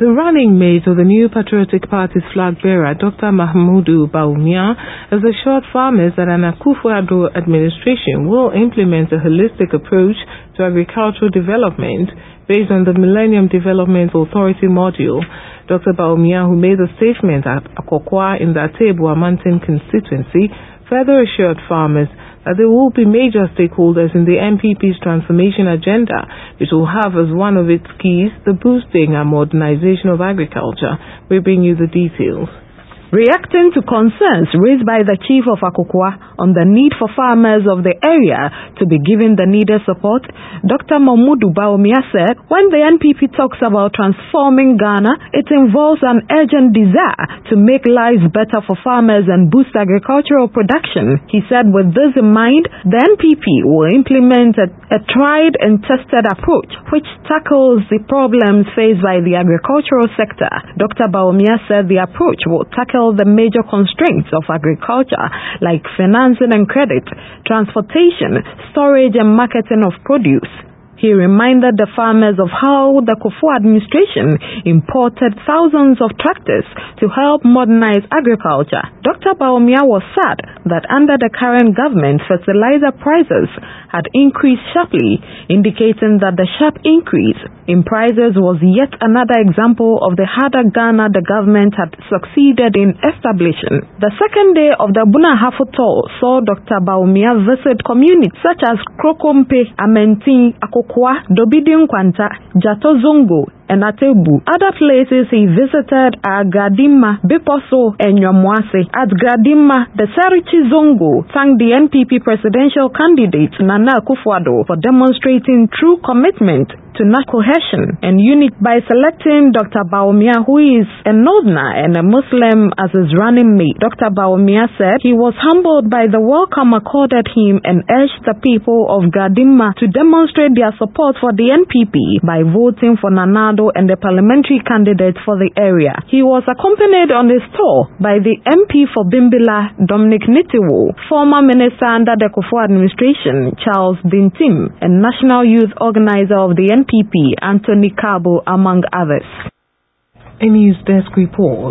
The running mate of the New Patriotic Party's flag bearer, Dr. Mahmoud Bawumia, has assured farmers that an Akufo-Addo administration will implement a holistic approach to agricultural development based on the Millennium Development Authority module. Dr. Bawumia, who made a statement at Akokwa in the Atebua Mountain constituency, further assured farmers that there will be major stakeholders in the NPP's transformation agenda, which will have as one of its keys the boosting and modernization of agriculture. We bring you the details. Reacting to concerns raised by the chief of Akokwa on the need for farmers of the area to be given the needed support, Dr. Mahmoud Bawumia said when the NPP talks about transforming Ghana, it involves an urgent desire to make lives better for farmers and boost agricultural production. He said with this in mind, the NPP will implement a tried and tested approach which tackles the problems faced by the agricultural sector. Dr. Bawumia said the approach will tackle the major constraints of agriculture like financing and credit, transportation, storage and marketing of produce. He reminded the farmers of how the Kufuor administration imported thousands of tractors to help modernize agriculture. Dr. Bawumia was sad that under the current government, fertilizer prices had increased sharply, indicating that the sharp increase in prices was yet another example of the harder Ghana the government had succeeded in establishing. The second day of the Bunahafo tour saw Dr. Bawumia visit communities such as Krokompe, Amenti, Akokwa, Dobidi Nkwanta, Jato Zongo, and Atebu. Other places he visited are Gradima, Biposo, and Nyamwase. At Gradima, the Sarichi Zongo thanked the NPP presidential candidate Nana Akufo-Addo for demonstrating true commitment to national cohesion and unity by selecting Dr. Bawumia, who is a Northerner and a Muslim, as his running mate. Dr. Bawumia said he was humbled by the welcome accorded him and urged the people of Gradima to demonstrate their support for the NPP by voting for Nanado and the parliamentary candidate for the area. He was accompanied on his tour by the MP for Bimbilla, Dominic Nitiwo, former minister under the Kufuor administration, Charles Dintim, and national youth organizer of the NPP, Anthony Kabo, among others. A News Desk report.